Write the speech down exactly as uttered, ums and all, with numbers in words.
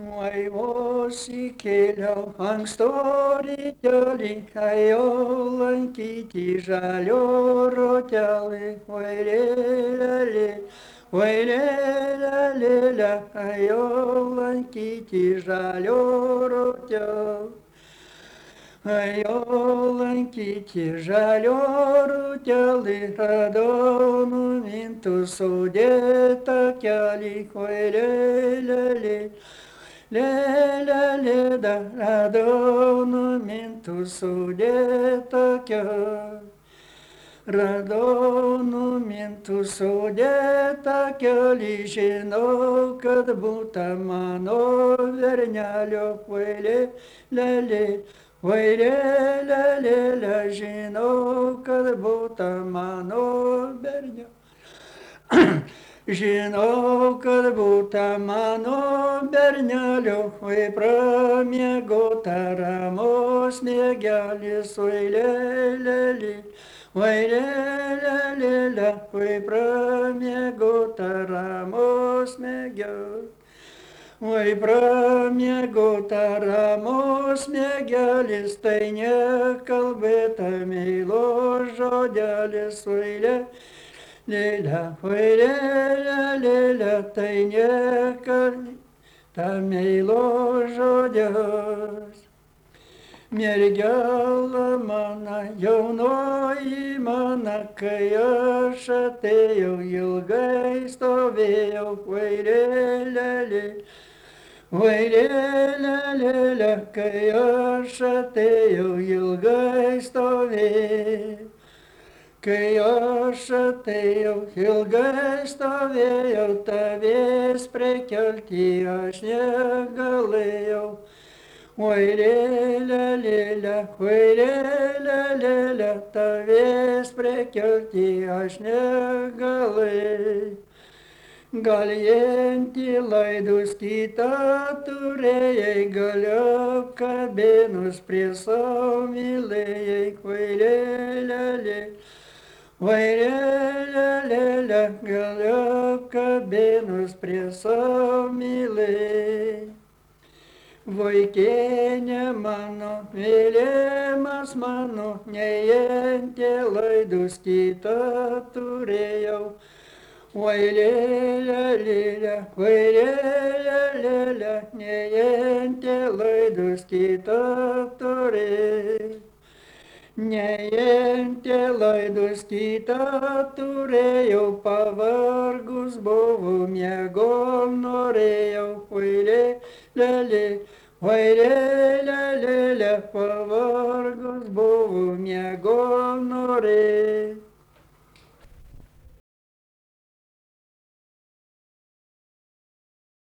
Oi, vos įkėliau anksto rytelį, ėjau lankyti žalio rotelį, oi lėlė, oi lėlė, ėjau lankyti žalio rotelį. Ėjau lankyti žalio rotelį, radau numintų sudėtą kelią, oi lėlė. Lėlė, radau numintų sudėtą kelią. Radau numintų sudėtą kelią, žinau, kad būta mano vernelio, oi lėlė, oi lėlė, žinau, kad būta mano bernelio. Žinau, kad būta mano bernelio, oi pramiegota ramos miegelis, oi lėlė, oi lėlė, oi pramiegota ramos miegelis. Oi pramiegota ramos miegelis, tai nekalbėta meilos žodelis, oi lėlė. Lėlė, oi lėlė, tai nekalta meilo žodis. Mergelė mano, jaunoji mano, kai aš atėjau, ilgai stovėjau, oi lėlė, oi lėlė, kai aš atėjau, ilgai stovėjau. Kai aš atėjau, ilgai stovėjau, tavęs prikelti aš negalėjau. Oi lėlė, oi lėlė, tavęs prikelti aš negalėjau. Gal jenti laidus kitą turėjai, gal apkabinus prie savo mylėjai, oi lėlė. Oi lėlė, gal apkabinus prie savo mylėjai. Vaikėne mano, mylimas mano, nejentė laidus kitą turėjau. Oi lėlė, oi lėlė, nejentė laidus kitą turėjau. Nejentė laidus kitą turėjau, pavargus buvau, miegom norėjau, oi lėlė, oi lėlė, pavargus buvau, miegom norėjau.